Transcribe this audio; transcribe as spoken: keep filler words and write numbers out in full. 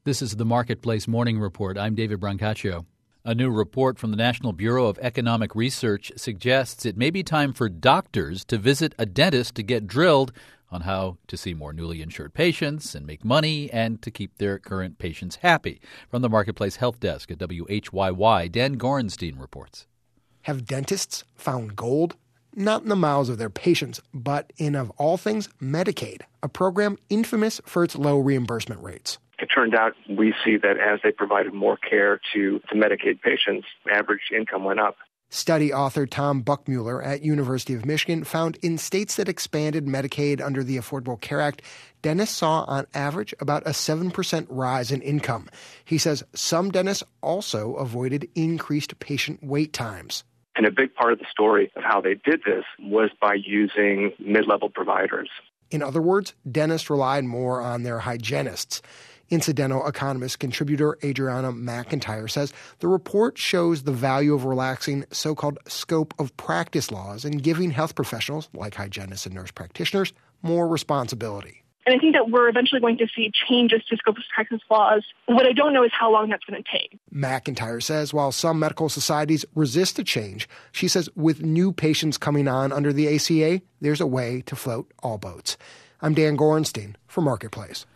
This is the Marketplace Morning Report. I'm David Brancaccio. A new report from the National Bureau of Economic Research suggests it may be time for doctors to visit a dentist to get drilled on how to see more newly insured patients and make money and to keep their current patients happy. From the Marketplace Health Desk at W H Y Y, Dan Gorenstein reports. Have dentists found gold? Not in the mouths of their patients, but in, of all things, Medicaid, a program infamous for its low reimbursement rates. It turned out we see that as they provided more care to, to Medicaid patients, average income went up. Study author Tom Buckmuller at University of Michigan found in states that expanded Medicaid under the Affordable Care Act, dentists saw on average about a seven percent rise in income. He says some dentists also avoided increased patient wait times. And a big part of the story of how they did this was by using mid-level providers. In other words, dentists relied more on their hygienists. Incidental Economist contributor Adriana McIntyre says the report shows the value of relaxing so-called scope of practice laws and giving health professionals, like hygienists and nurse practitioners, more responsibility. And I think that we're eventually going to see changes to scope of practice laws. What I don't know is how long that's going to take. McIntyre says while some medical societies resist a change, she says with new patients coming on under the A C A, there's a way to float all boats. I'm Dan Gorenstein for Marketplace.